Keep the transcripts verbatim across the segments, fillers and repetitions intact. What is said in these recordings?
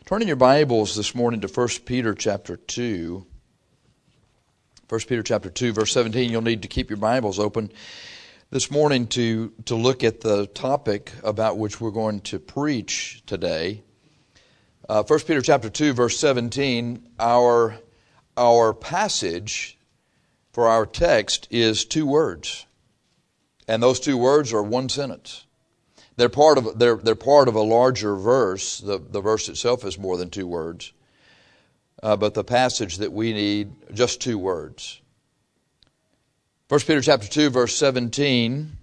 Turn in your Bibles this morning to First Peter chapter two. First Peter chapter two, verse seventeen. You'll need to keep your Bibles open this morning to, to look at the topic about which we're going to preach today. Uh, First Peter chapter two, verse seventeen. Our, our passage for our text is two words. And those two words are one sentence. They're part of they're they're part of a larger verse. The the verse itself is more than two words, uh, but the passage that we need just two words. First Peter chapter two, verse seventeen.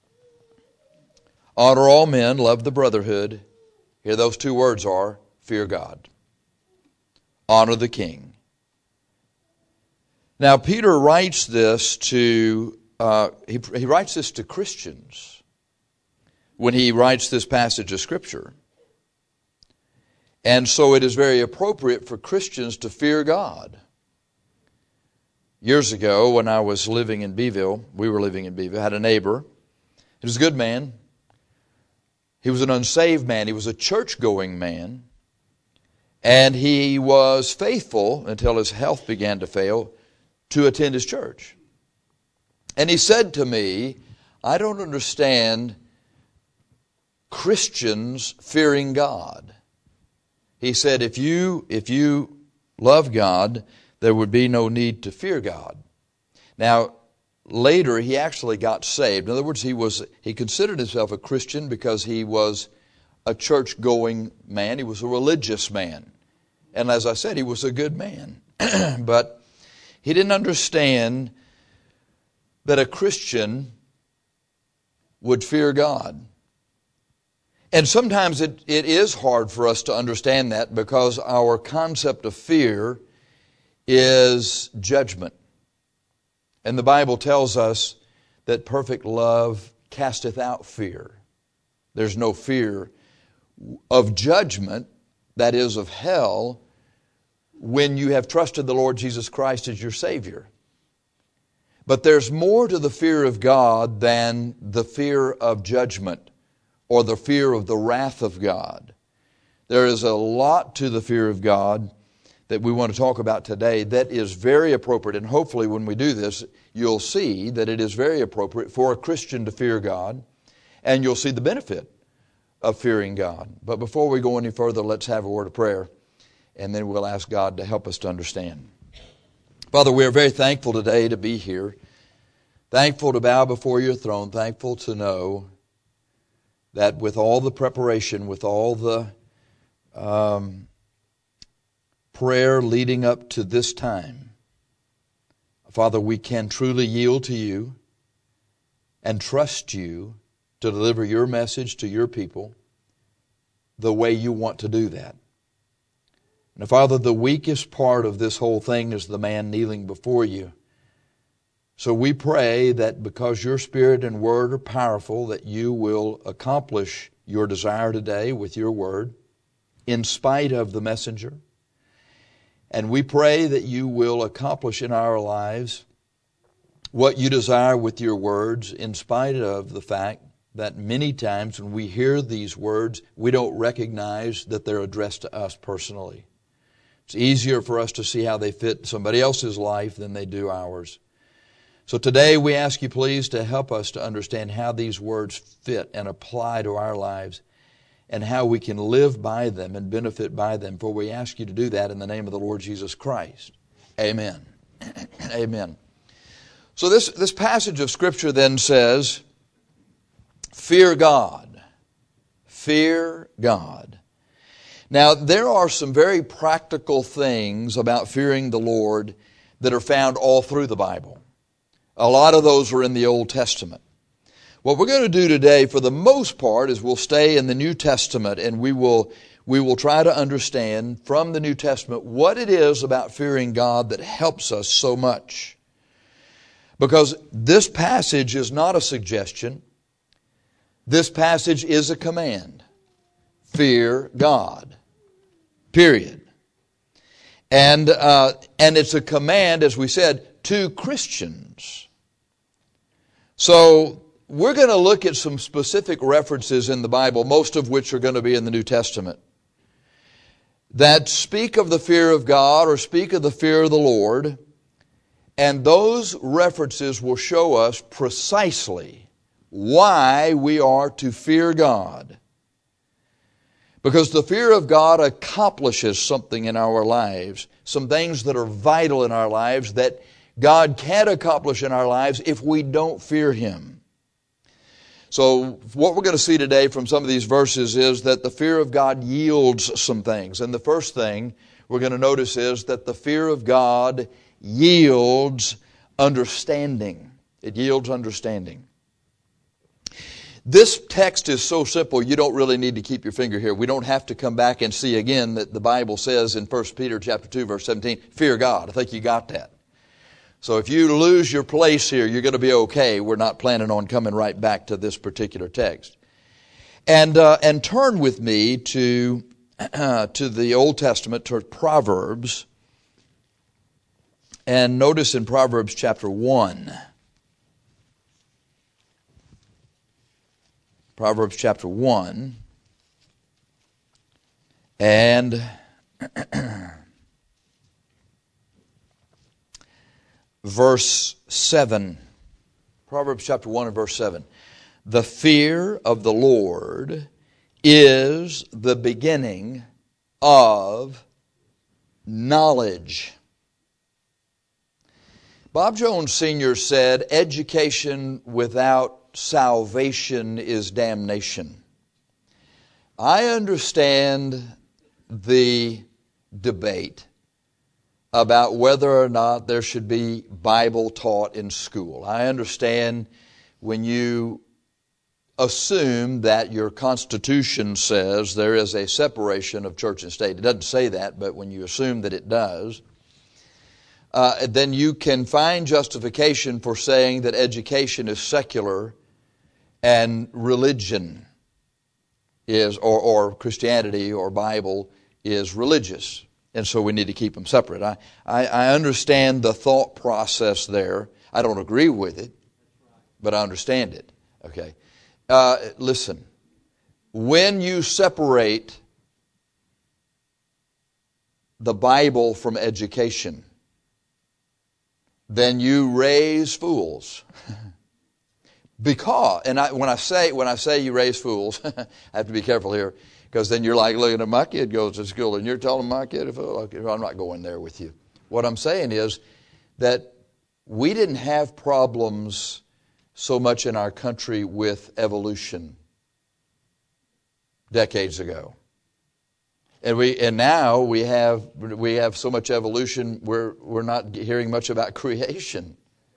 Honor all men, love the brotherhood. Here those two words are: fear God. Honor the king. Now Peter writes this to uh, he he writes this to Christians when he writes this passage of Scripture. And so it is very appropriate for Christians to fear God. Years ago, when I was living in Beeville, we were living in Beeville, I had a neighbor. He was a good man. He was an unsaved man. He was a church-going man. And he was faithful, until his health began to fail, to attend his church. And he said to me, I don't understand Christians fearing God. He said, if you if you love God, there would be no need to fear God. Now, later he actually got saved. In other words, he was he considered himself a Christian because he was a church-going man. He was a religious man. And as I said, he was a good man. But he didn't understand that a Christian would fear God. And sometimes it, it is hard for us to understand that because our concept of fear is judgment. And the Bible tells us that perfect love casteth out fear. There's no fear of judgment, that is of hell, when you have trusted the Lord Jesus Christ as your Savior. But there's more to the fear of God than the fear of judgment, or the fear of the wrath of God. There is a lot to the fear of God that we want to talk about today that is very appropriate. And hopefully when we do this, you'll see that it is very appropriate for a Christian to fear God. And you'll see the benefit of fearing God. But before we go any further, let's have a word of prayer. And then we'll ask God to help us to understand. Father, we are very thankful today to be here. Thankful to bow before your throne. Thankful to know that with all the preparation, with all the um, prayer leading up to this time, Father, we can truly yield to you and trust you to deliver your message to your people the way you want to do that. Now, Father, the weakest part of this whole thing is the man kneeling before you. So we pray that because your Spirit and Word are powerful, that you will accomplish your desire today with your Word in spite of the messenger. And we pray that you will accomplish in our lives what you desire with your words in spite of the fact that many times when we hear these words, we don't recognize that they're addressed to us personally. It's easier for us to see how they fit somebody else's life than they do ours. So today we ask you please to help us to understand how these words fit and apply to our lives and how we can live by them and benefit by them. For we ask you to do that in the name of the Lord Jesus Christ. Amen. Amen. So this, this passage of Scripture then says, fear God. Fear God. Now there are some very practical things about fearing the Lord that are found all through the Bible. A lot of those are in the Old Testament. What we're going to do today, for the most part, is we'll stay in the New Testament and we will we will try to understand from the New Testament what it is about fearing God that helps us so much. Because this passage is not a suggestion. This passage is a command. Fear God. Period. And uh, and it's a command, as we said, to Christians. So we're going to look at some specific references in the Bible, most of which are going to be in the New Testament, that speak of the fear of God or speak of the fear of the Lord, and those references will show us precisely why we are to fear God. Because the fear of God accomplishes something in our lives, some things that are vital in our lives that God can't accomplish in our lives if we don't fear Him. So what we're going to see today from some of these verses is that the fear of God yields some things. And the first thing we're going to notice is that the fear of God yields understanding. It yields understanding. This text is so simple, you don't really need to keep your finger here. We don't have to come back and see again that the Bible says in First Peter chapter two, verse seventeen, fear God. I think you got that. So if you lose your place here, you're going to be okay. We're not planning on coming right back to this particular text. And uh, and turn with me to, uh, to the Old Testament, to Proverbs. And notice in Proverbs chapter one. Proverbs chapter one and verse seven. Proverbs chapter one and verse seven. The fear of the Lord is the beginning of knowledge. Bob Jones Senior said, education without salvation is damnation. I understand the debate about whether or not there should be Bible taught in school. I understand when you assume that your Constitution says there is a separation of church and state. It doesn't say that, but when you assume that it does, uh, then you can find justification for saying that education is secular and religion is, or, or Christianity or Bible is religious. And so we need to keep them separate. I, I, I understand the thought process there. I don't agree with it, but I understand it. Okay. Uh, listen, when you separate the Bible from education, then you raise fools. Because, and I, when I say when I say you raise fools, I have to be careful here, because then you're like looking at my kid goes to school and you're telling my kid a fool. Okay, I'm not going there with you. What I'm saying is that we didn't have problems so much in our country with evolution decades ago, and we and now we have we have so much evolution we're we're not hearing much about creation.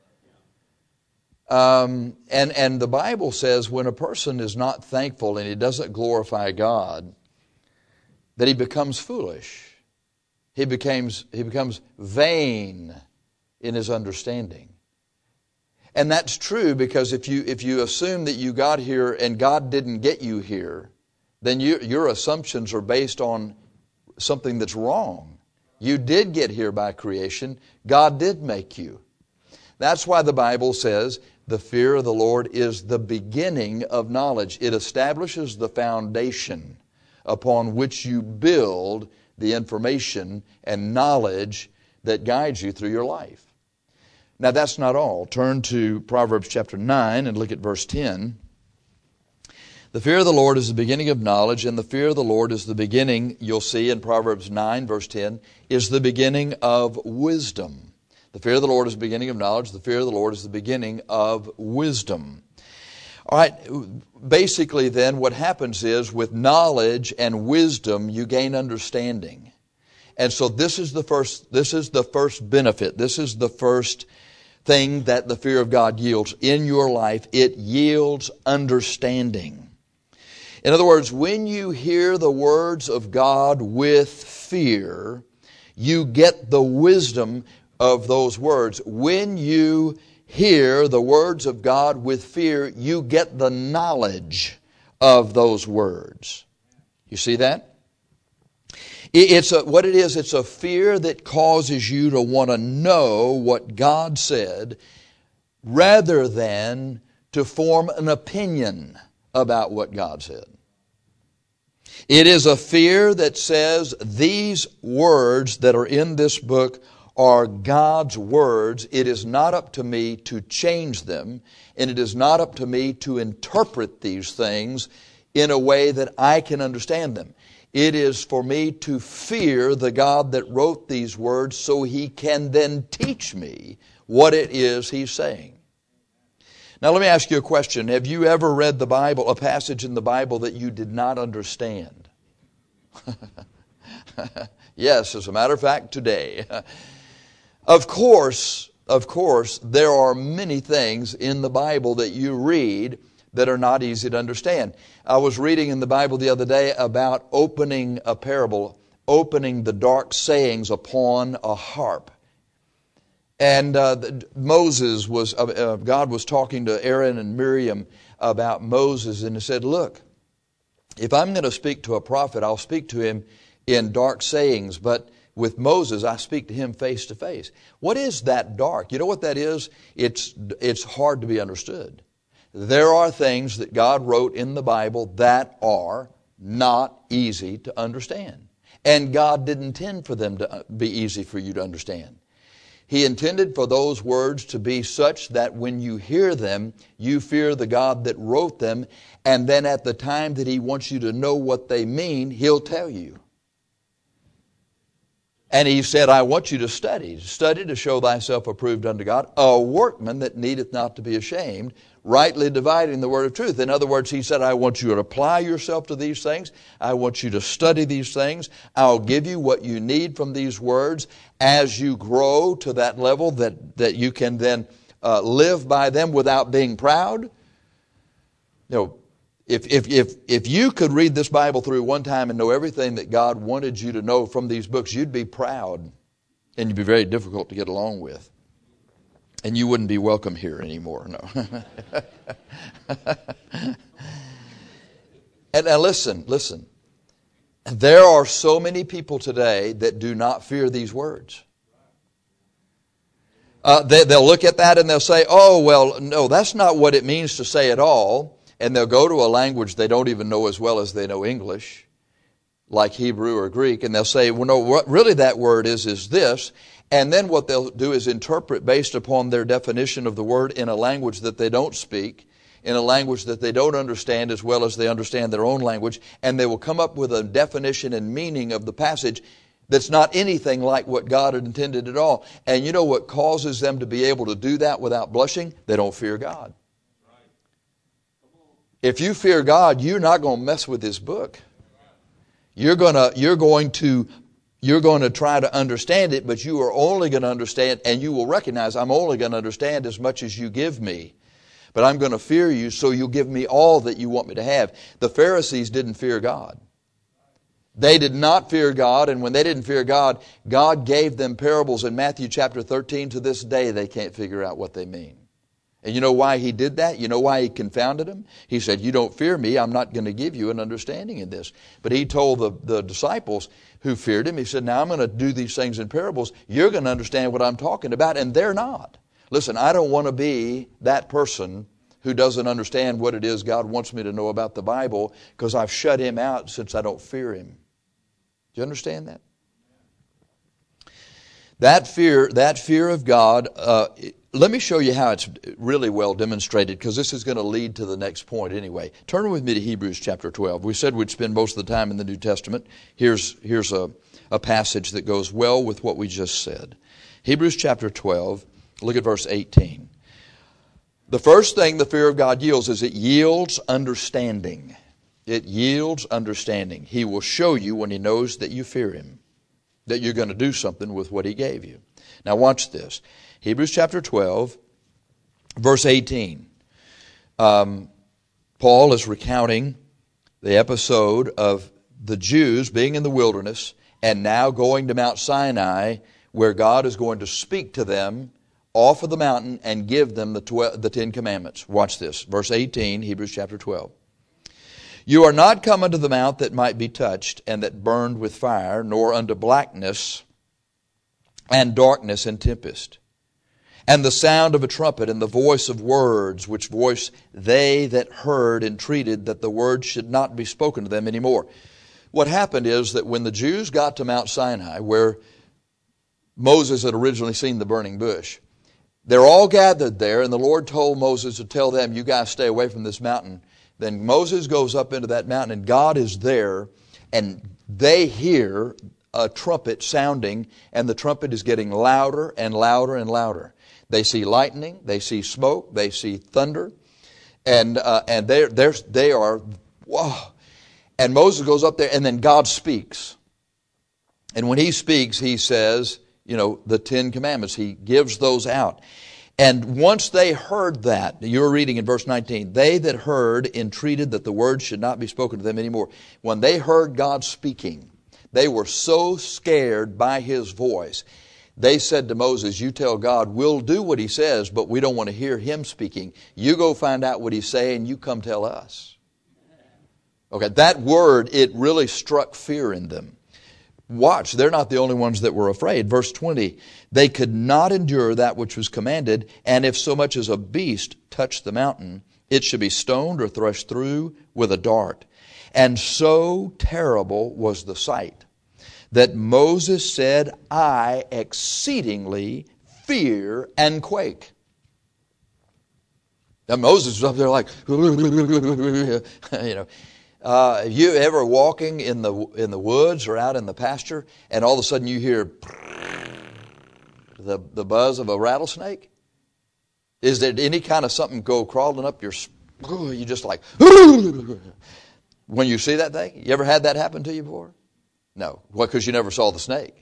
Um, and, and the Bible says when a person is not thankful and he doesn't glorify God, that he becomes foolish. He becomes, he becomes vain in his understanding. And that's true because if you, if you assume that you got here and God didn't get you here, then you, your assumptions are based on something that's wrong. You did get here by creation. God did make you. That's why the Bible says the fear of the Lord is the beginning of knowledge. It establishes the foundation upon which you build the information and knowledge that guides you through your life. Now that's not all. Turn to Proverbs chapter nine and look at verse ten. The fear of the Lord is the beginning of knowledge, and the fear of the Lord is the beginning, you'll see in Proverbs nine verse ten, is the beginning of wisdom. The fear of the Lord is the beginning of knowledge. The fear of the Lord is the beginning of wisdom. All right, basically then what happens is with knowledge and wisdom you gain understanding. And so this is the first this is the first benefit. This is the first thing that the fear of God yields in your life. It yields understanding. In other words, when you hear the words of God with fear, you get the wisdom of those words. When you hear the words of God with fear, you get the knowledge of those words. You see that? It's a, what it is, it's a fear that causes you to want to know what God said rather than to form an opinion about what God said. It is a fear that says these words that are in this book are God's words. It is not up to me to change them, and it is not up to me to interpret these things in a way that I can understand them. It is for me to fear the God that wrote these words so He can then teach me what it is He's saying. Now let me ask you a question. Have you ever read the Bible, a passage in the Bible that you did not understand? Yes, as a matter of fact, today. Of course, of course, there are many things in the Bible that you read that are not easy to understand. I was reading in the Bible the other day about opening a parable, opening the dark sayings upon a harp. And uh, Moses was, uh, God was talking to Aaron and Miriam about Moses, and He said, look, if I'm going to speak to a prophet, I'll speak to him in dark sayings, but with Moses, I speak to him face to face. What is that dark? You know what that is? It's, it's hard to be understood. There are things that God wrote in the Bible that are not easy to understand. And God didn't intend for them to be easy for you to understand. He intended for those words to be such that when you hear them, you fear the God that wrote them, and then at the time that He wants you to know what they mean, He'll tell you. And He said, I want you to study. Study to show thyself approved unto God, a workman that needeth not to be ashamed, rightly dividing the word of truth. In other words, He said, I want you to apply yourself to these things. I want you to study these things. I'll give you what you need from these words as you grow to that level that, that you can then uh, live by them without being proud. You know, If, if, if, if you could read this Bible through one time and know everything that God wanted you to know from these books, you'd be proud and you'd be very difficult to get along with. And you wouldn't be welcome here anymore, no. And now listen, listen. There are so many people today that do not fear these words. Uh, they, they'll look at that and they'll say, oh, well, no, that's not what it means to say at all. And they'll go to a language they don't even know as well as they know English, like Hebrew or Greek, and they'll say, well, no, what really that word is, is this. And then what they'll do is interpret based upon their definition of the word in a language that they don't speak, in a language that they don't understand as well as they understand their own language, and they will come up with a definition and meaning of the passage that's not anything like what God had intended at all. And you know what causes them to be able to do that without blushing? They don't fear God. If you fear God, you're not going to mess with this book. You're going to, you're going to, you're going to try to understand it, but you are only going to understand, and you will recognize, I'm only going to understand as much as you give me. But I'm going to fear you, so you'll give me all that you want me to have. The Pharisees didn't fear God. They did not fear God, and when they didn't fear God, God gave them parables in Matthew chapter thirteen. To this day, they can't figure out what they mean. And you know why He did that? You know why He confounded them? He said, you don't fear me, I'm not going to give you an understanding in this. But He told the, the disciples who feared Him, He said, now I'm going to do these things in parables. You're going to understand what I'm talking about, and they're not. Listen, I don't want to be that person who doesn't understand what it is God wants me to know about the Bible because I've shut Him out since I don't fear Him. Do you understand that? That fear, that fear of God, uh, let me show you how it's really well demonstrated, because this is going to lead to the next point anyway. Turn with me to Hebrews chapter twelve. We said we'd spend most of the time in the New Testament. Here's, here's a, a passage that goes well with what we just said. Hebrews chapter twelve, look at verse eighteen. The first thing the fear of God yields is it yields understanding. It yields understanding. He will show you when He knows that you fear Him, that you're going to do something with what He gave you. Now watch this. Hebrews chapter twelve, verse eighteen. Um, Paul is recounting the episode of the Jews being in the wilderness and now going to Mount Sinai, where God is going to speak to them off of the mountain and give them the, tw- the Ten Commandments. Watch this. Verse eighteen, Hebrews chapter twelve. You are not come unto the mount that might be touched, and that burned with fire, nor unto blackness and darkness and tempest, and the sound of a trumpet, and the voice of words, which voice they that heard entreated that the words should not be spoken to them any more. what happened is that when the Jews got to Mount Sinai, where Moses had originally seen the burning bush, they're all gathered there, and the Lord told Moses to tell them, you guys stay away from this mountain. Then Moses goes up into that mountain, and God is there, and they hear a trumpet sounding, and the trumpet is getting louder and louder and louder. They see lightning, they see smoke, they see thunder, and uh, and they're, they're, they are, whoa. And Moses goes up there, and then God speaks. And when he speaks, he says, you know, the Ten Commandments. He gives those out. And once they heard that, you're reading in verse nineteen, they that heard entreated that the word should not be spoken to them anymore. When they heard God speaking, they were so scared by his voice. They said to Moses, you tell God, we'll do what he says, but we don't want to hear him speaking. You go find out what he's saying, you come tell us. Okay, that word, it really struck fear in them. Watch, they're not the only ones that were afraid. Verse twenty, they could not endure that which was commanded, and if so much as a beast touched the mountain, it should be stoned or thrust through with a dart. And so terrible was the sight that Moses said, I exceedingly fear and quake. Now Moses was up there like, you know. Uh, have you ever walking in the in the woods or out in the pasture, and all of a sudden you hear the the buzz of a rattlesnake? Is there any kind of something go crawling up your? You just like when you see that thing. You ever had that happen to you before? No. What? Because you never saw the snake.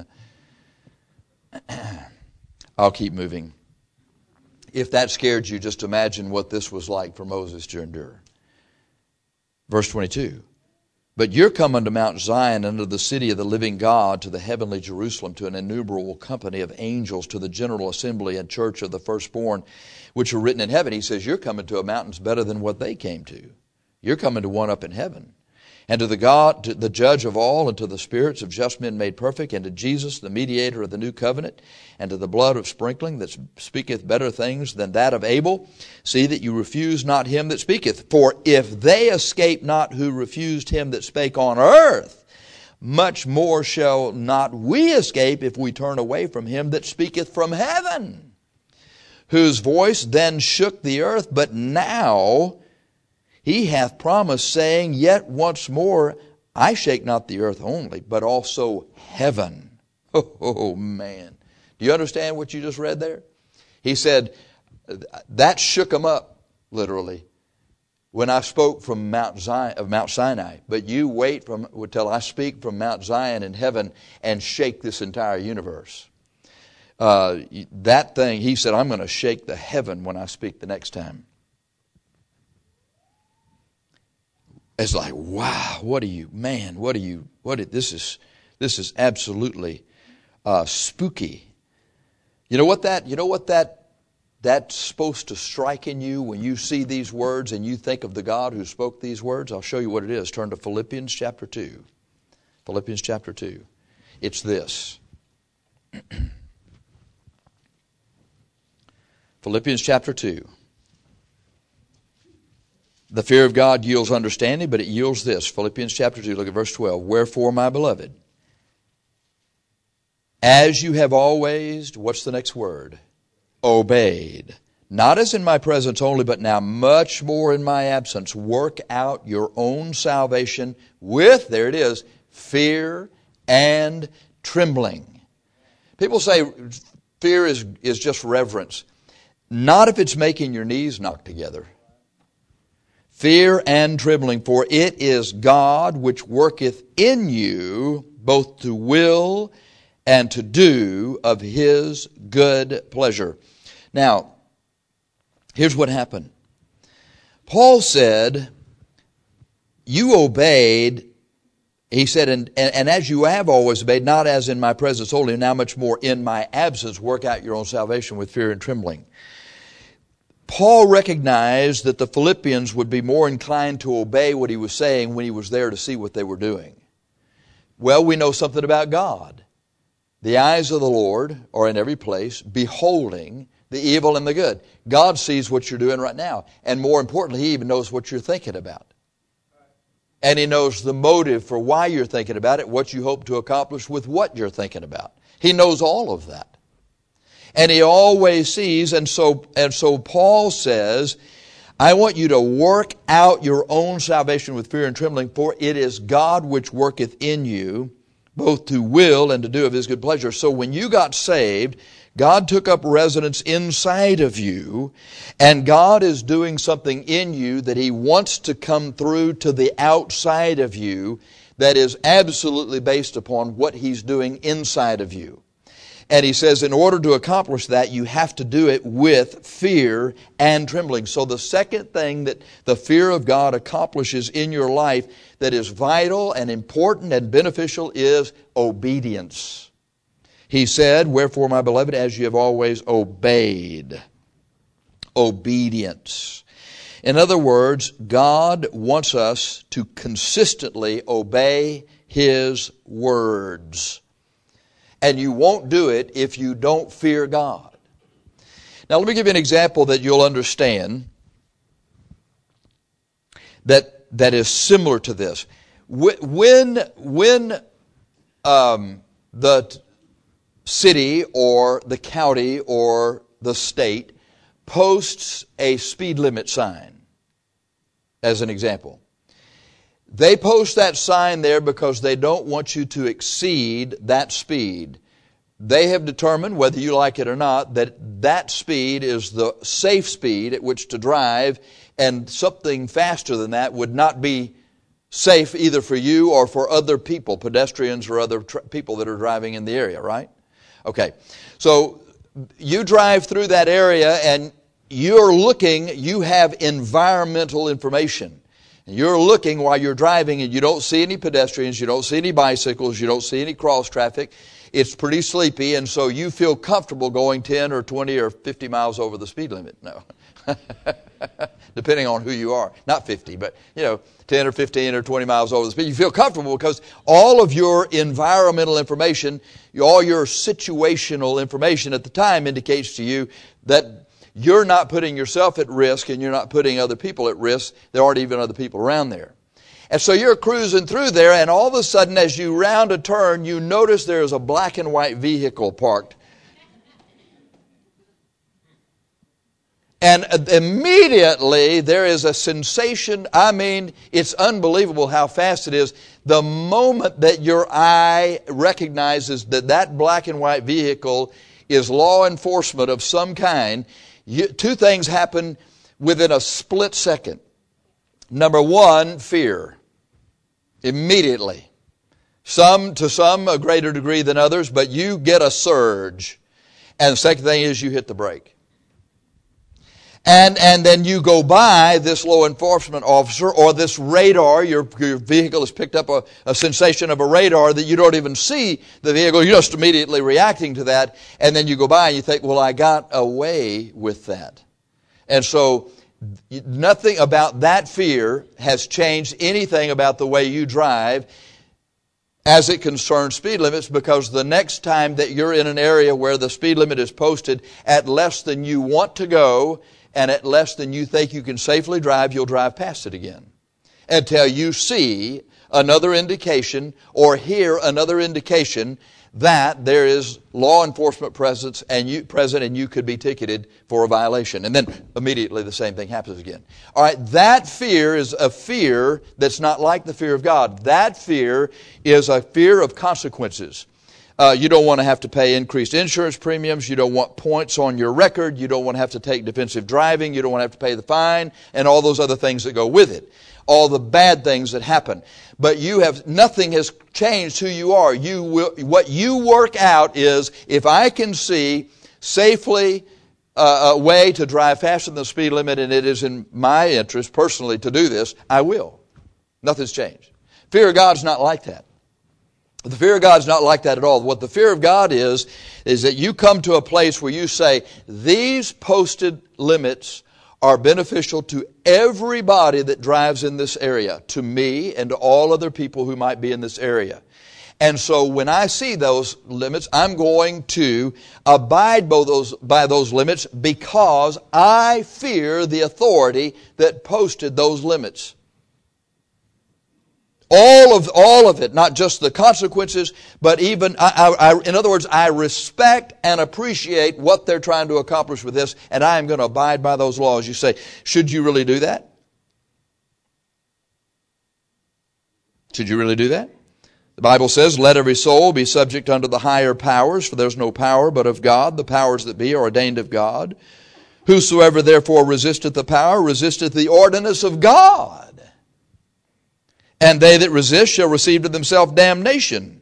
I'll keep moving. If that scared you, just imagine what this was like for Moses to endure. Verse twenty-two, but you're coming to Mount Zion, unto the city of the living God, to the heavenly Jerusalem, to an innumerable company of angels, to the general assembly and church of the firstborn, which are written in heaven. He says, you're coming to a mountain better than what they came to. You're coming to one up in heaven. And to the God, to the judge of all, and to the spirits of just men made perfect, and to Jesus, the mediator of the new covenant, and to the blood of sprinkling that speaketh better things than that of Abel, see that you refuse not him that speaketh. For if they escape not who refused him that spake on earth, much more shall not we escape if we turn away from him that speaketh from heaven, whose voice then shook the earth, but now he hath promised, saying, yet once more I shake not the earth only, but also heaven. Oh, oh, man. Do you understand what you just read there? He said, that shook him up, literally, when I spoke from Mount Zion, of Mount Sinai. But you wait from until I speak from Mount Zion in heaven and shake this entire universe. Uh, that thing, he said, I'm going to shake the heaven when I speak the next time. It's like, wow, what are you, man, what are you, what are, this is, this is absolutely uh, spooky. You know what that, you know what that, that's supposed to strike in you when you see these words and you think of the God who spoke these words? I'll show you what it is. Turn to Philippians chapter two. Philippians chapter two. It's this. Philippians chapter two. The fear of God yields understanding, but it yields this. Philippians chapter two, look at verse twelve. Wherefore, my beloved, as you have always, what's the next word? Obeyed. Not as in my presence only, but now much more in my absence. Work out your own salvation with, there it is, fear and trembling. People say fear is, is just reverence. Not if it's making your knees knock together. Fear and trembling, for it is God which worketh in you both to will and to do of his good pleasure. Now, here's what happened. Paul said, you obeyed, he said, and, and, and as you have always obeyed, not as in my presence only, now much more in my absence, work out your own salvation with fear and trembling. Paul recognized that the Philippians would be more inclined to obey what he was saying when he was there to see what they were doing. Well, we know something about God. The eyes of the Lord are in every place, beholding the evil and the good. God sees what you're doing right now. And more importantly, he even knows what you're thinking about. And He knows the motive for why you're thinking about it, what you hope to accomplish with what you're thinking about. He knows all of that. And He always sees, and so, and so Paul says, I want you to work out your own salvation with fear and trembling, for it is God which worketh in you, both to will and to do of His good pleasure. So when you got saved, God took up residence inside of you, and God is doing something in you that He wants to come through to the outside of you that is absolutely based upon what He's doing inside of you. And He says in order to accomplish that, you have to do it with fear and trembling. So the second thing that the fear of God accomplishes in your life that is vital and important and beneficial is obedience. He said, wherefore, my beloved, as you have always obeyed. Obedience. In other words, God wants us to consistently obey His words. And you won't do it if you don't fear God. Now let me give you an example that you'll understand that, that is similar to this. When, when um, the city or the county or the state posts a speed limit sign, as an example, they post that sign there because they don't want you to exceed that speed. They have determined, whether you like it or not, that that speed is the safe speed at which to drive, and something faster than that would not be safe either for you or for other people, pedestrians or other tr- people that are driving in the area, right? Okay, so you drive through that area and you're looking, you have environmental information. You're looking while you're driving and you don't see any pedestrians, you don't see any bicycles, you don't see any cross traffic. It's pretty sleepy, and so you feel comfortable going ten or twenty or fifty miles over the speed limit. No. Depending on who you are. Not fifty, but, you know, ten or fifteen or twenty miles over the speed. You feel comfortable because all of your environmental information, all your situational information at the time indicates to you that you're not putting yourself at risk and you're not putting other people at risk. There aren't even other people around there. And so you're cruising through there, and all of a sudden as you round a turn, you notice there's a black and white vehicle parked. And immediately there is a sensation. I mean, it's unbelievable how fast it is. The moment that your eye recognizes that that black and white vehicle is law enforcement of some kind, you, two things happen within a split second. Number one, fear. Immediately. Some, to some, a greater degree than others, but you get a surge. And the second thing is you hit the brake. And and then you go by this law enforcement officer or this radar. Your, your vehicle has picked up a, a sensation of a radar that you don't even see the vehicle. You're just immediately reacting to that. And then you go by and you think, well, I got away with that. And so nothing about that fear has changed anything about the way you drive as it concerns speed limits, because the next time that you're in an area where the speed limit is posted at less than you want to go, and at less than you think you can safely drive, you'll drive past it again. Until you see another indication or hear another indication that there is law enforcement presence and you present and you could be ticketed for a violation. And then immediately the same thing happens again. All right, that fear is a fear that's not like the fear of God. That fear is a fear of consequences. Uh, you don't want to have to pay increased insurance premiums. You don't want points on your record. You don't want to have to take defensive driving. You don't want to have to pay the fine and all those other things that go with it. All the bad things that happen. But you have, nothing has changed who you are. You will, what you work out is, if I can see safely uh, a way to drive faster than the speed limit, and it is in my interest personally to do this, I will. Nothing's changed. Fear of God's not like that. The fear of God's not like that at all. What the fear of God is, is that you come to a place where you say, these posted limits are beneficial to everybody that drives in this area, to me and to all other people who might be in this area. And so when I see those limits, I'm going to abide by those, by those limits because I fear the authority that posted those limits. All of all of it, not just the consequences, but even, I, I, in other words, I respect and appreciate what they're trying to accomplish with this, and I am going to abide by those laws. You say, should you really do that? Should you really do that? The Bible says, let every soul be subject unto the higher powers, for there's no power but of God. The powers that be are ordained of God. Whosoever therefore resisteth the power, resisteth the ordinance of God. And they that resist shall receive to themselves damnation.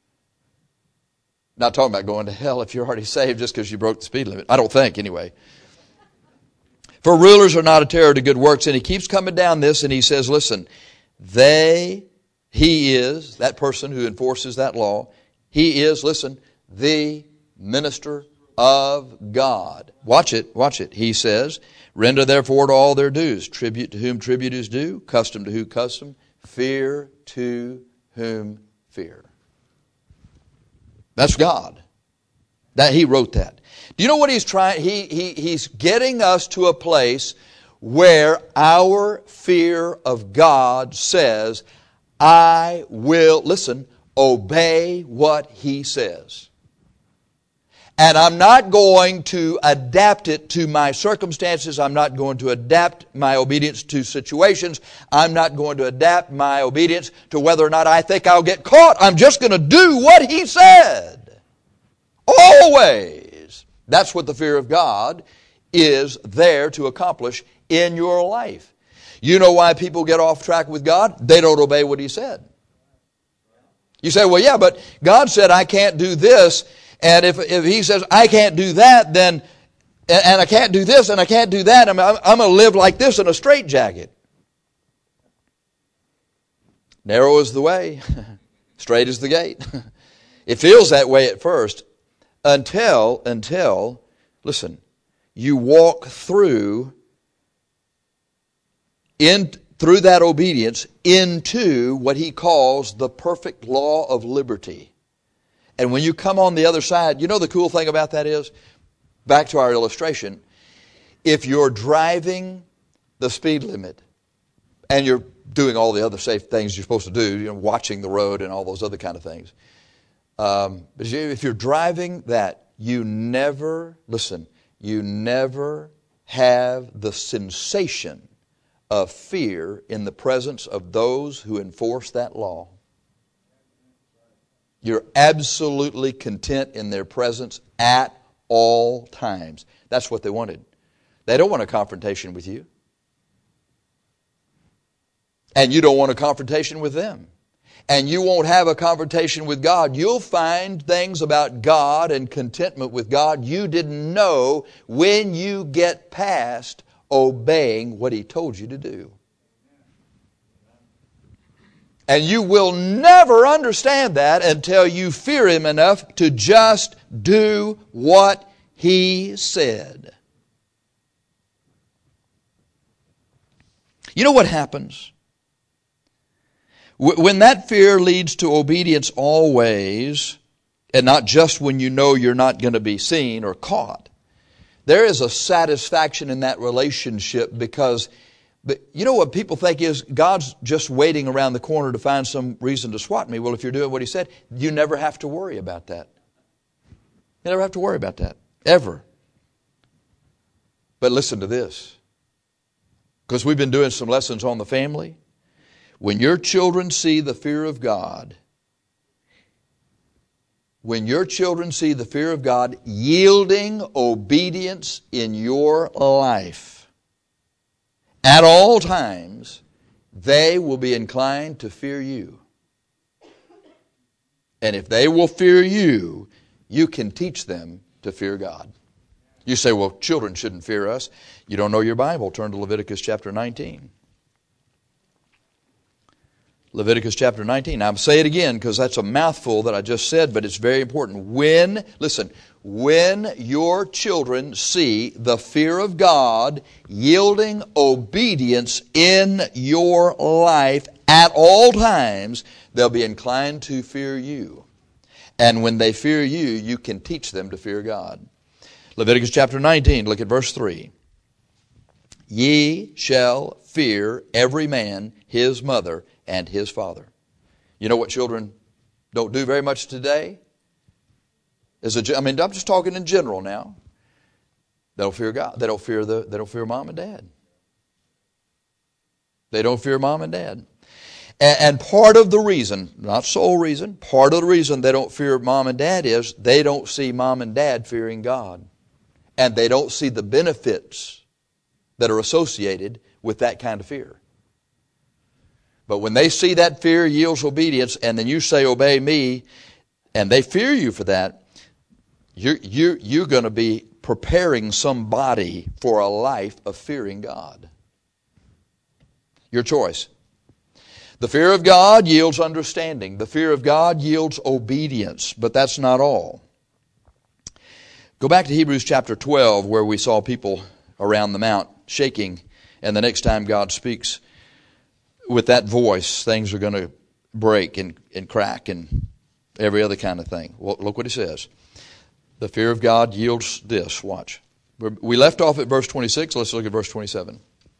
Not talking about going to hell if you're already saved just because you broke the speed limit. I don't think, anyway. For rulers are not a terror to good works. And he keeps coming down this and he says, listen, they, he is, that person who enforces that law, he is, listen, the minister of God. Watch it, watch it. He says, render therefore to all their dues, tribute to whom tribute is due, custom to whom custom, fear to whom fear. That's God. That He wrote that. Do you know what He's trying? He, he, he's getting us to a place where our fear of God says, I will, listen, obey what He says. And I'm not going to adapt it to my circumstances. I'm not going to adapt my obedience to situations. I'm not going to adapt my obedience to whether or not I think I'll get caught. I'm just going to do what He said. Always. That's what the fear of God is there to accomplish in your life. You know why people get off track with God? They don't obey what He said. You say, well, yeah, but God said I can't do this. And if, if He says, I can't do that, then, and, and I can't do this, and I can't do that, I'm, I'm, I'm going to live like this in a straitjacket. Narrow is the way, straight is the gate. It feels that way at first until, until, listen, you walk through, in, through that obedience into what He calls the perfect law of liberty. And when you come on the other side, you know the cool thing about that is, back to our illustration, if you're driving the speed limit and you're doing all the other safe things you're supposed to do, you know, watching the road and all those other kind of things, um, but if you're driving that, you never, listen, you never have the sensation of fear in the presence of those who enforce that law. You're absolutely content in their presence at all times. That's what they wanted. They don't want a confrontation with you. And you don't want a confrontation with them. And you won't have a confrontation with God. You'll find things about God and contentment with God you didn't know when you get past obeying what He told you to do. And you will never understand that until you fear Him enough to just do what He said. You know what happens? When that fear leads to obedience always, and not just when you know you're not going to be seen or caught, there is a satisfaction in that relationship because But you know what people think is, God's just waiting around the corner to find some reason to swat me. Well, if you're doing what He said, you never have to worry about that. You never have to worry about that, ever. But listen to this, because we've been doing some lessons on the family. When your children see the fear of God, when your children see the fear of God yielding obedience in your life, at all times, they will be inclined to fear you. And if they will fear you, you can teach them to fear God. You say, well, children shouldn't fear us. You don't know your Bible. Turn to Leviticus chapter nineteen. Leviticus chapter nineteen. Now, I'll say it again because that's a mouthful that I just said, but it's very important. When, listen, when your children see the fear of God yielding obedience in your life at all times, they'll be inclined to fear you. And when they fear you, you can teach them to fear God. Leviticus chapter nineteen, look at verse three. Ye shall fear every man his mother and his father. You know what children don't do very much today? Is a, I mean, I'm just talking in general now. They don't fear God. They don't fear the. They don't fear mom and dad. They don't fear mom and dad. And, and part of the reason, not sole reason, part of the reason they don't fear mom and dad is they don't see mom and dad fearing God, and they don't see the benefits that are associated with that kind of fear. But when they see that fear yields obedience, and then you say, obey me, and they fear you for that, you're, you're, you're going to be preparing somebody for a life of fearing God. Your choice. The fear of God yields understanding. The fear of God yields obedience, but that's not all. Go back to Hebrews chapter twelve, where we saw people around the mount shaking, and the next time God speaks with that voice, things are going to break and, and crack and every other kind of thing. Well, look what he says. The fear of God yields this. Watch. We left off at verse twenty-six. Let's look at verse twenty-seven.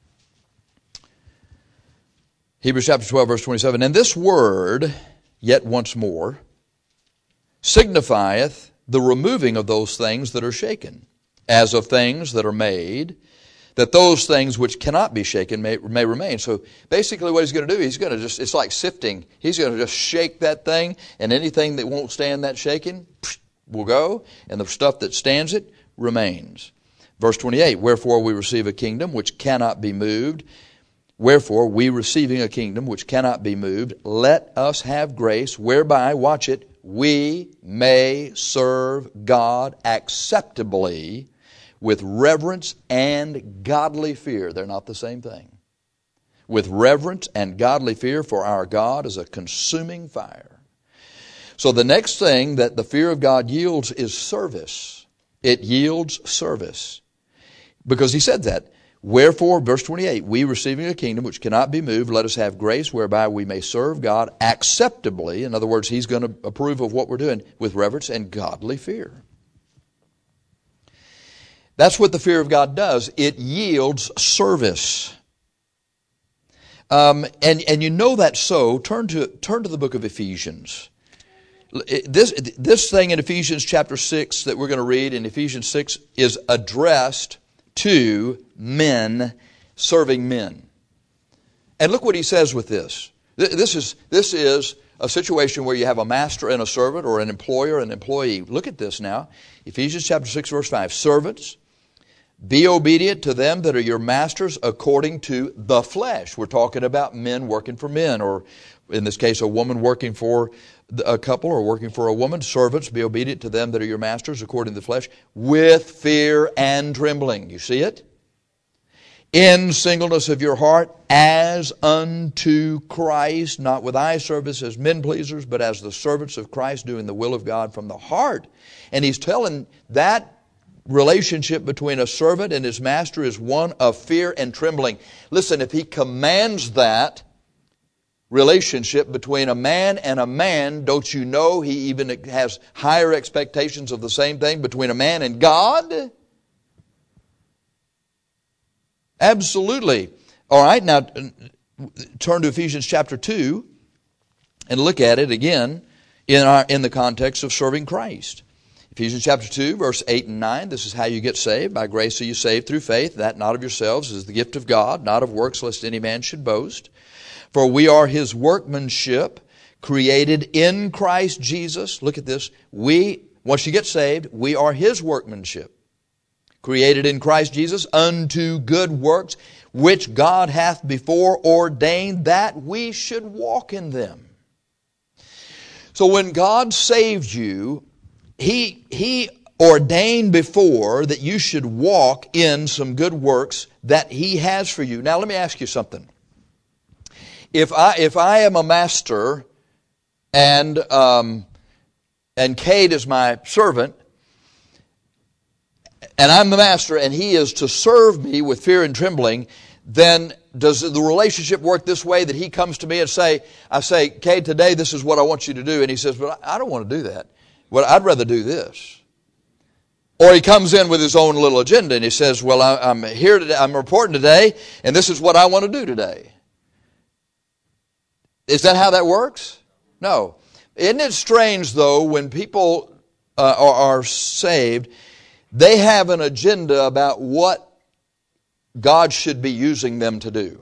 Hebrews chapter twelve, verse twenty-seven. And this word, yet once more, signifieth the removing of those things that are shaken, as of things that are made, that those things which cannot be shaken may, may remain. So basically what he's going to do, he's going to just, it's like sifting. He's going to just shake that thing, and anything that won't stand that shaking will go, and the stuff that stands it remains. Verse twenty-eight, wherefore we receive a kingdom which cannot be moved. Wherefore we receiving a kingdom which cannot be moved, let us have grace whereby, watch it, we may serve God acceptably with reverence and godly fear. They're not the same thing. With reverence and godly fear, for our God is a consuming fire. So the next thing that the fear of God yields is service. It yields service. Because he said that. Wherefore, verse twenty-eight, we receiving a kingdom which cannot be moved, let us have grace whereby we may serve God acceptably. In other words, he's going to approve of what we're doing with reverence and godly fear. That's what the fear of God does. It yields service. Um, and, and you know that's so. Turn to, turn to the book of Ephesians. This, this thing in Ephesians chapter six that we're going to read in Ephesians six is addressed to men serving men. And look what he says with this. This is, this is a situation where you have a master and a servant, or an employer and an employee. Look at this now. Ephesians chapter six, verse five. Servants, be obedient to them that are your masters according to the flesh. We're talking about men working for men, or in this case, a woman working for a couple or working for a woman. Servants, be obedient to them that are your masters according to the flesh, with fear and trembling. You see it? In singleness of your heart, as unto Christ, not with eye service as men pleasers, but as the servants of Christ, doing the will of God from the heart. And he's telling that relationship between a servant and his master is one of fear and trembling. Listen, if he commands that relationship between a man and a man, don't you know he even has higher expectations of the same thing between a man and God? Absolutely. All right, now turn to Ephesians chapter two and look at it again in our in the context of serving Christ. Ephesians chapter two, verse eight and nine, this is how you get saved. By grace are you saved through faith, that not of yourselves is the gift of God, not of works, lest any man should boast. For we are his workmanship, created in Christ Jesus. Look at this. We, once you get saved, we are his workmanship, created in Christ Jesus unto good works, which God hath before ordained that we should walk in them. So when God saved you, He, He ordained before that you should walk in some good works that He has for you. Now let me ask you something. If I, if I am a master and, um, and Cade is my servant, and I'm the master and he is to serve me with fear and trembling, then does the relationship work this way, that he comes to me and say, I say, Cade, today this is what I want you to do. And he says, but I don't want to do that. Well, I'd rather do this. Or he comes in with his own little agenda and he says, well, I'm here today, I'm reporting today, and this is what I want to do today. Is that how that works? No. Isn't it strange, though, when people uh, are, are saved, they have an agenda about what God should be using them to do.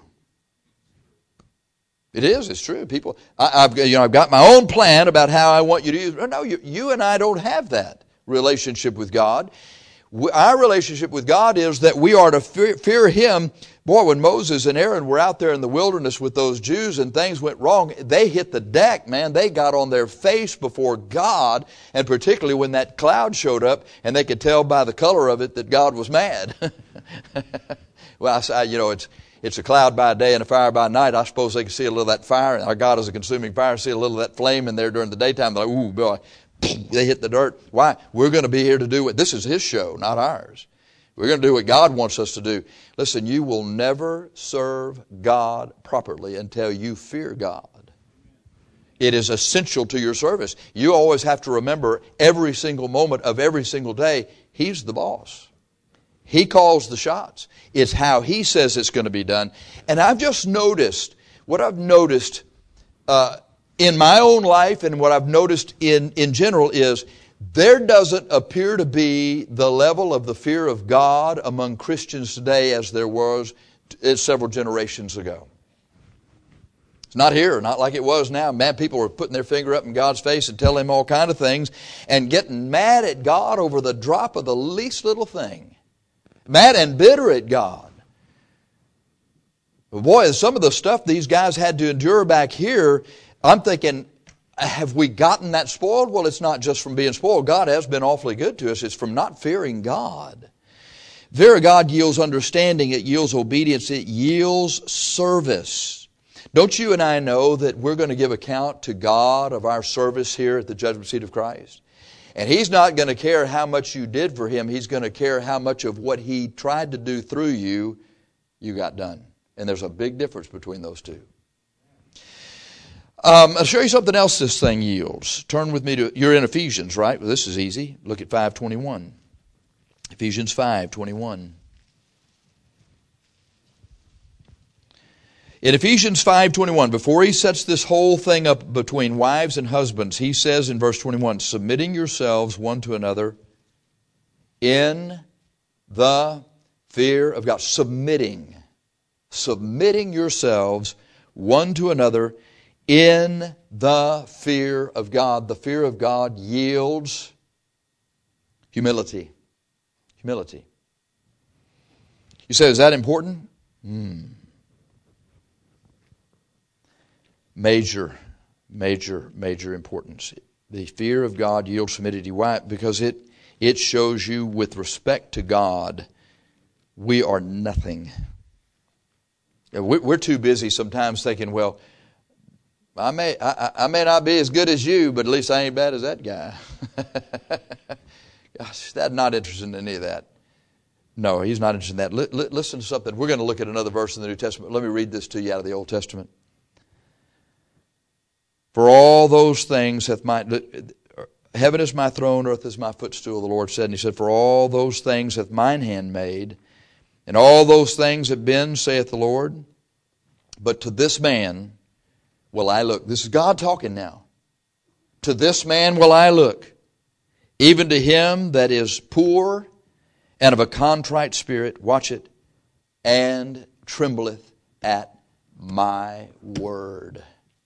It is, it's true. People, I, I've, you know, I've got my own plan about how I want you to use. No, you, you and I don't have that relationship with God. We, our relationship with God is that we are to fear, fear Him. Boy, when Moses and Aaron were out there in the wilderness with those Jews and things went wrong, they hit the deck, man. They got on their face before God, and particularly when that cloud showed up and they could tell by the color of it that God was mad. Well, I, you know, it's it's a cloud by day and a fire by night. I suppose they can see a little of that fire. Our God is a consuming fire. See a little of that flame in there during the daytime. They're like, ooh, boy, they hit the dirt. Why? We're going to be here to do what, this is His show, not ours. We're going to do what God wants us to do. Listen, you will never serve God properly until you fear God. It is essential to your service. You always have to remember every single moment of every single day, He's the boss. He calls the shots. It's how He says it's going to be done. And I've just noticed, what I've noticed uh, in my own life and what I've noticed in, in general is there doesn't appear to be the level of the fear of God among Christians today as there was several generations ago. It's not here, not like it was now. Man, people are putting their finger up in God's face and telling Him all kind of things and getting mad at God over the drop of the least little thing. Mad and bitter at God. Boy, some of the stuff these guys had to endure back here, I'm thinking, have we gotten that spoiled? Well, it's not just from being spoiled. God has been awfully good to us. It's from not fearing God. Fear of God yields understanding. It yields obedience. It yields service. Don't you and I know that we're going to give account to God of our service here at the judgment seat of Christ? And He's not going to care how much you did for Him. He's going to care how much of what He tried to do through you, you got done. And there's a big difference between those two. Um, I'll show you something else this thing yields. Turn with me to, you're in Ephesians, right? Well, this is easy. Look at five twenty-one. Ephesians five twenty-one. In Ephesians five twenty-one, before he sets this whole thing up between wives and husbands, he says in verse twenty-one, submitting yourselves one to another in the fear of God. Submitting. Submitting yourselves one to another in the fear of God. The fear of God yields humility. Humility. You say, is that important? Hmm. Major, major, major importance. The fear of God yields humility. Why? Because it, it shows you with respect to God, we are nothing. We're too busy sometimes thinking, well, I may, I, I may not be as good as you, but at least I ain't bad as that guy. Gosh, that's not interested in any of that. No, he's not interested in that. L- l- listen to something. We're going to look at another verse in the New Testament. Let me read this to you out of the Old Testament. For all those things hath my, heaven is my throne, earth is my footstool, the Lord said. And He said, for all those things hath mine hand made, and all those things have been, saith the Lord. But to this man will I look. This is God talking now. To this man will I look, even to him that is poor and of a contrite spirit, watch it, and trembleth at my word.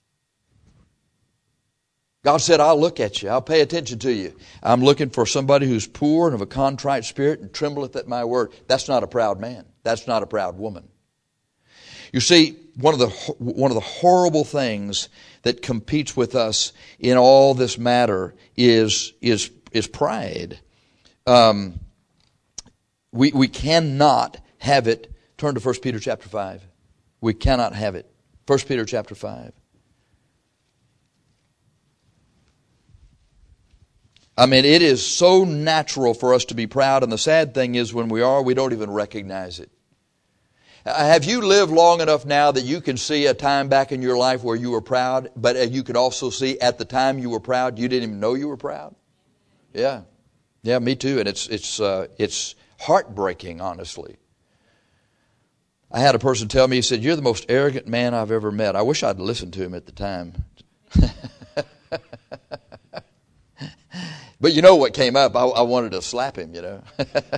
God said, I'll look at you. I'll pay attention to you. I'm looking for somebody who's poor and of a contrite spirit and trembleth at my word. That's not a proud man. That's not a proud woman. You see, one of the one of the horrible things that competes with us in all this matter is is is pride. Um, we we cannot have it. Turn to First Peter chapter five. We cannot have it. First Peter chapter five. I mean, it is so natural for us to be proud, and the sad thing is when we are, we don't even recognize it. Have you lived long enough now that you can see a time back in your life where you were proud, but you could also see at the time you were proud, you didn't even know you were proud? Yeah. Yeah, me too. And it's it's uh, it's heartbreaking, honestly. I had a person tell me, he said, you're the most arrogant man I've ever met. I wish I'd listened to him at the time. But you know what came up? I, I wanted to slap him, you know.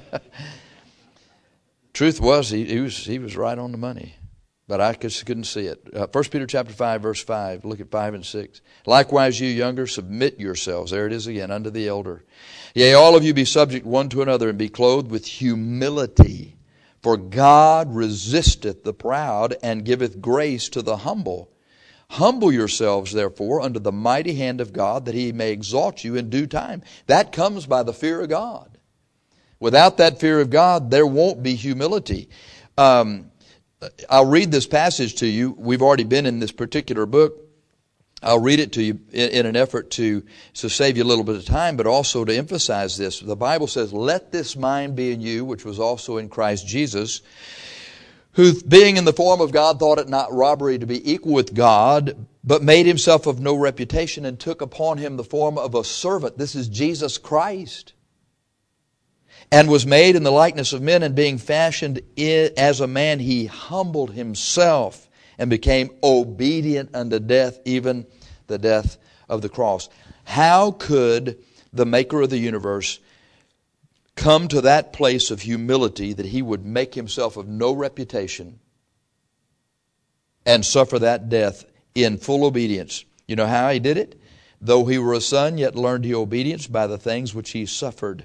Truth was, he, he was he was right on the money. But I just couldn't see it. Uh, First Peter chapter five, verse five. Look at five and six. Likewise, you younger, submit yourselves. There it is again, unto the elder. Yea, all of you be subject one to another, and be clothed with humility. For God resisteth the proud, and giveth grace to the humble. Humble yourselves, therefore, under the mighty hand of God, that He may exalt you in due time. That comes by the fear of God. Without that fear of God, there won't be humility. Um, I'll read this passage to you. We've already been in this particular book. I'll read it to you in, in an effort to, to save you a little bit of time, but also to emphasize this. The Bible says, let this mind be in you, which was also in Christ Jesus, who being in the form of God thought it not robbery to be equal with God, but made himself of no reputation and took upon him the form of a servant. This is Jesus Christ. And was made in the likeness of men, and being fashioned as a man, he humbled himself and became obedient unto death, even the death of the cross. How could the maker of the universe come to that place of humility that he would make himself of no reputation and suffer that death in full obedience? You know how he did it? Though he were a son, yet learned he obedience by the things which he suffered.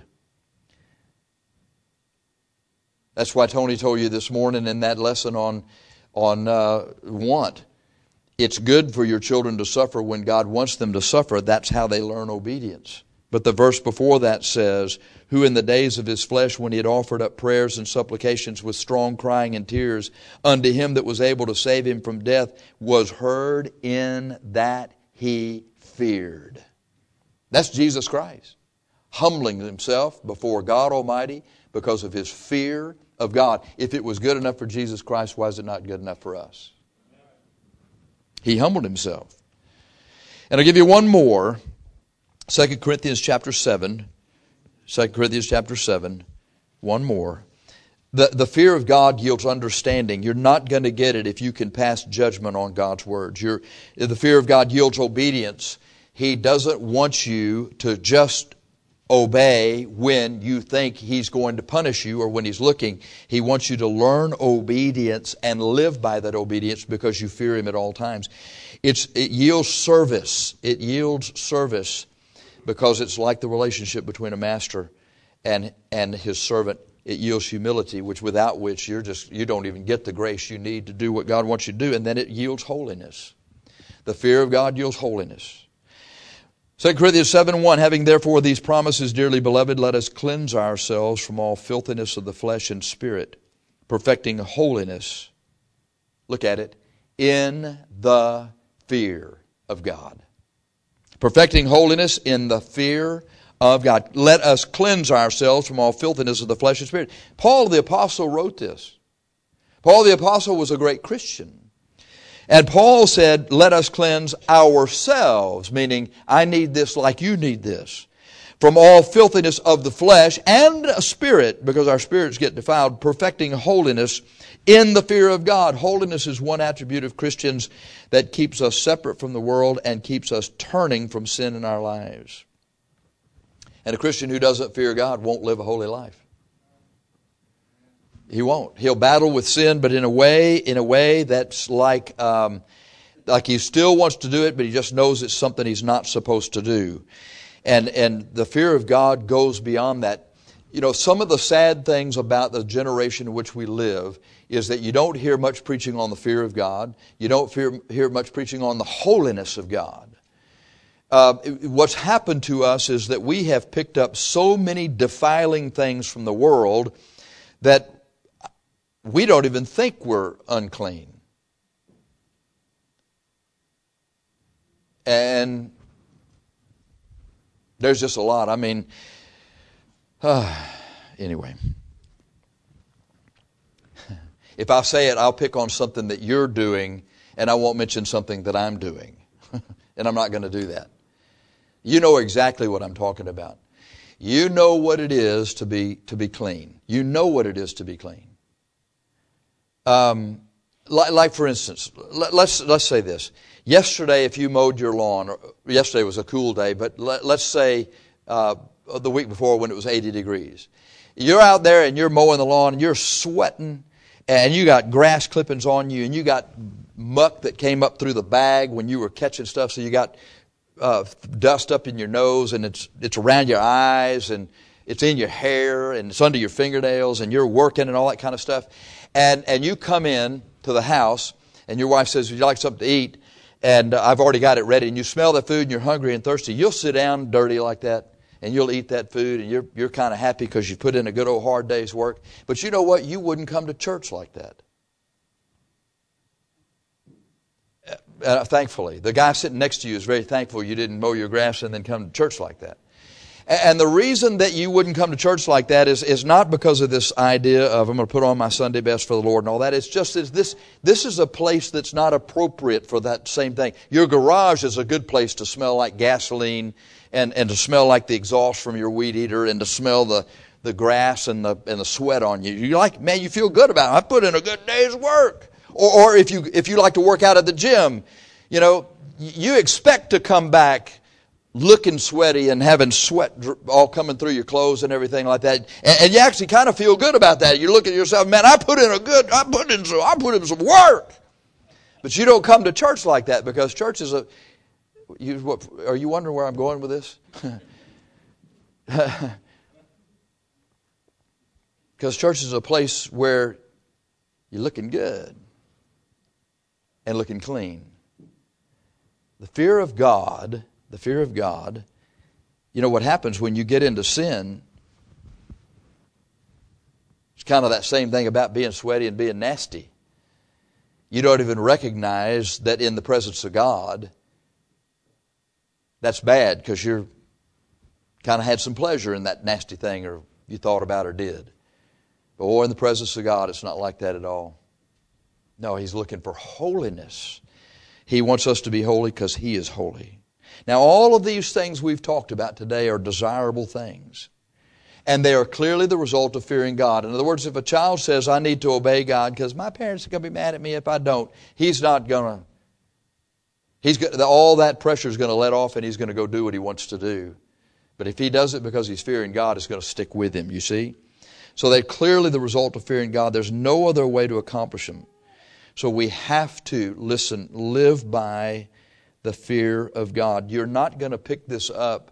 That's why Tony told you this morning in that lesson on, on uh, want. It's good for your children to suffer when God wants them to suffer. That's how they learn obedience. But the verse before that says, who in the days of his flesh, when he had offered up prayers and supplications with strong crying and tears unto him that was able to save him from death, was heard in that he feared. That's Jesus Christ, humbling himself before God Almighty because of his fear of God. If it was good enough for Jesus Christ, why is it not good enough for us? He humbled himself. And I'll give you one more. Second Corinthians chapter seven. Second Corinthians chapter seven. One more. The, the fear of God yields understanding. You're not going to get it if you can pass judgment on God's words. You're, the fear of God yields obedience. He doesn't want you to just obey when you think He's going to punish you or when He's looking. He wants you to learn obedience and live by that obedience because you fear Him at all times. It's, it yields service. It yields service because it's like the relationship between a master and, and his servant. It yields humility, which without which you're just, you don't even get the grace you need to do what God wants you to do. And then it yields holiness. The fear of God yields holiness. Second Corinthians seven one, having therefore these promises, dearly beloved, let us cleanse ourselves from all filthiness of the flesh and spirit, perfecting holiness, look at it, in the fear of God. Perfecting holiness in the fear of God. Let us cleanse ourselves from all filthiness of the flesh and spirit. Paul the Apostle wrote this. Paul the Apostle was a great Christian. And Paul said, let us cleanse ourselves, meaning I need this like you need this, from all filthiness of the flesh and a spirit, because our spirits get defiled, perfecting holiness in the fear of God. Holiness is one attribute of Christians that keeps us separate from the world and keeps us turning from sin in our lives. And a Christian who doesn't fear God won't live a holy life. He won't. He'll battle with sin, but in a way, in a way that's like, um, like he still wants to do it, but he just knows it's something he's not supposed to do. And and the fear of God goes beyond that. You know, some of the sad things about the generation in which we live is that you don't hear much preaching on the fear of God. You don't fear, hear much preaching on the holiness of God. Uh, what's happened to us is that we have picked up so many defiling things from the world that we don't even think we're unclean. And there's just a lot. I mean, uh, anyway. If I say it, I'll pick on something that you're doing, and I won't mention something that I'm doing. And I'm not going to do that. You know exactly what I'm talking about. You know what it is to be to be clean. You know what it is to be clean. Um, Like, like for instance, let, let's let's say this. Yesterday, if you mowed your lawn, or, yesterday was a cool day, but let, let's say uh, the week before when it was eighty degrees. You're out there and you're mowing the lawn and you're sweating and you got grass clippings on you and you got muck that came up through the bag when you were catching stuff, so you got uh, dust up in your nose and it's it's around your eyes and it's in your hair and it's under your fingernails and you're working and all that kind of stuff. And and you come in to the house and your wife says, would you like something to eat? And uh, I've already got it ready. And you smell the food and you're hungry and thirsty. You'll sit down dirty like that and you'll eat that food and you're you're kind of happy because you put in a good old hard day's work. But you know what? You wouldn't come to church like that. Uh, thankfully. The guy sitting next to you is very thankful you didn't mow your grass and then come to church like that. And the reason that you wouldn't come to church like that is, is not because of this idea of I'm going to put on my Sunday best for the Lord and all that. It's just is this this is a place that's not appropriate for that same thing. Your garage is a good place to smell like gasoline and, and to smell like the exhaust from your weed eater and to smell the, the grass and the and the sweat on you. You like, man, you feel good about it. I put in a good day's work. Or, or if you if you like to work out at the gym, you know, you expect to come back looking sweaty and having sweat all coming through your clothes and everything like that, and, and you actually kind of feel good about that. You look at yourself, man, I put in a good, I put in some, I put in some work. But you don't come to church like that because church is a. You, what, are you wondering where I'm going with this? Because church is a place where you're looking good and looking clean. The fear of God. The fear of God, you know what happens when you get into sin, it's kind of that same thing about being sweaty and being nasty. You don't even recognize that in the presence of God, that's bad because you're kind of had some pleasure in that nasty thing or you thought about or did. But or in the presence of God, it's not like that at all. No, He's looking for holiness. He wants us to be holy because He is holy. Now, all of these things we've talked about today are desirable things. And they are clearly the result of fearing God. In other words, if a child says, I need to obey God because my parents are going to be mad at me if I don't, he's not going to, he's got, all that pressure is going to let off and he's going to go do what he wants to do. But if he does it because he's fearing God, it's going to stick with him, you see. So they're clearly the result of fearing God. There's no other way to accomplish them. So we have to, listen, live by the fear of God. You're not going to pick this up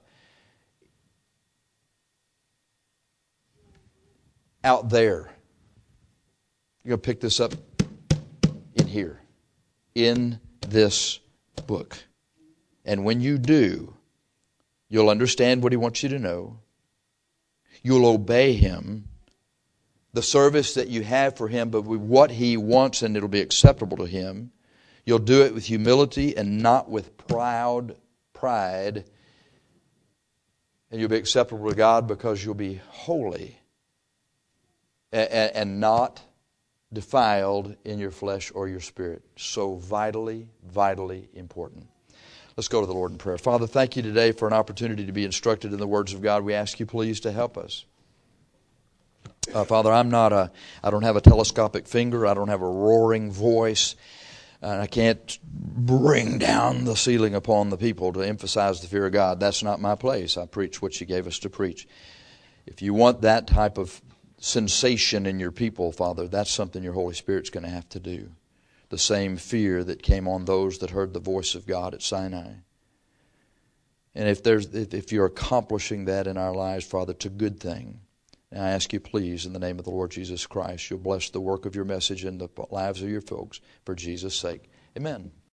out there. You're going to pick this up in here, in this book. And when you do, you'll understand what He wants you to know. You'll obey Him. The service that you have for Him, but with what He wants, and it'll be acceptable to Him. You'll do it with humility and not with proud pride. And you'll be acceptable to God because you'll be holy and, and not defiled in your flesh or your spirit. So vitally, vitally important. Let's go to the Lord in prayer. Father, thank You today for an opportunity to be instructed in the words of God. We ask You please to help us. Uh, Father, I'm not a, I don't have a telescopic finger. I don't have a roaring voice. And I can't bring down the ceiling upon the people to emphasize the fear of God. That's not my place. I preach what You gave us to preach. If You want that type of sensation in Your people, Father, that's something Your Holy Spirit's going to have to do. The same fear that came on those that heard the voice of God at Sinai. And if there's, if You're accomplishing that in our lives, Father, it's a good thing. And I ask You, please, in the name of the Lord Jesus Christ, You'll bless the work of Your message in the lives of Your folks for Jesus' sake. Amen.